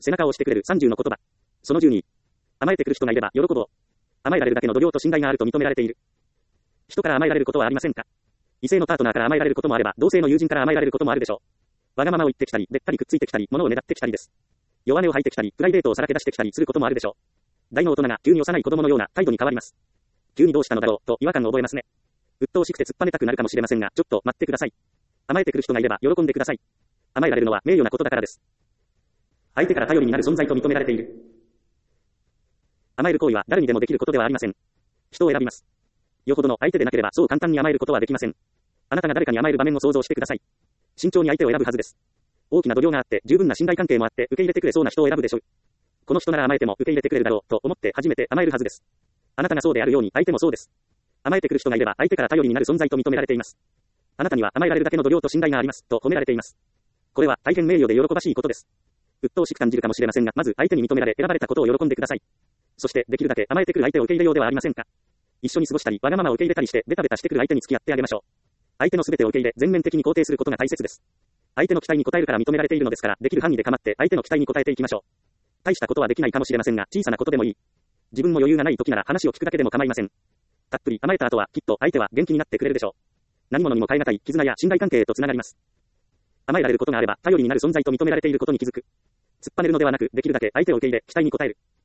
背中を押してくれる30の言葉。その12。甘えてくる人がいれば喜ぼう。甘えられるだけの度量と信頼があると認められている。人から甘えられることはありませんか？異性のパートナーから甘えられることもあれば、同性の友人から甘えられることもあるでしょう。わがままを言ってきたり、べったりくっついてきたり、物をねだってきたりです。弱音を吐いてきたり、プライベートをさらけ出してきたりすることもあるでしょう。大の大人が急に幼い子供のような態度に変わります。急にどうしたのだろう、と違和感を覚えますね。鬱陶しくて突っぱねたくなるかもしれませんが、ちょっと待ってください。甘えてくる人がいれば喜んでください。甘えられるのは名誉なことだからです。相手から頼りになる存在と認められている。甘える行為は誰にでもできることではありません。人を選びます。よほどの相手でなければそう簡単に甘えることはできません。あなたが誰かに甘える場面を想像してください。慎重に相手を選ぶはずです。大きな度量があって、十分な信頼関係もあって、受け入れてくれそうな人を選ぶでしょう。この人なら甘えても受け入れてくれるだろう、と思って初めて甘えるはずです。あなたがそうであるように相手もそうです。甘えてくる人がいれば相手から頼りになる存在と認められています。あなたには甘えられるだけの度量と信頼があります、と褒められています。これは大変名誉で喜ばしいことです。鬱陶しく感じるかもしれませんが、まず相手に認められ選ばれたことを喜んでください。そしてできるだけ甘えてくる相手を受け入れようではありませんか。一緒に過ごしたり、わがままを受け入れたりして、ベタベタしてくる相手に付き合ってあげましょう。相手のすべてを受け入れ、全面的に肯定することが大切です。相手の期待に応えるから認められているのですから、できる範囲で構って相手の期待に応えていきましょう。大したことはできないかもしれませんが、小さなことでもいい。自分も余裕がない時なら話を聞くだけでも構いません。たっぷり甘えた後は、きっと相手は元気になってくれるでしょう。何者にも代え難い絆や信頼関係へとつながります。甘えられることがあれば、頼りになる存在と認められていることに気づく。突っぱねるのではなく、できるだけ相手を受け入れ、期待に応える。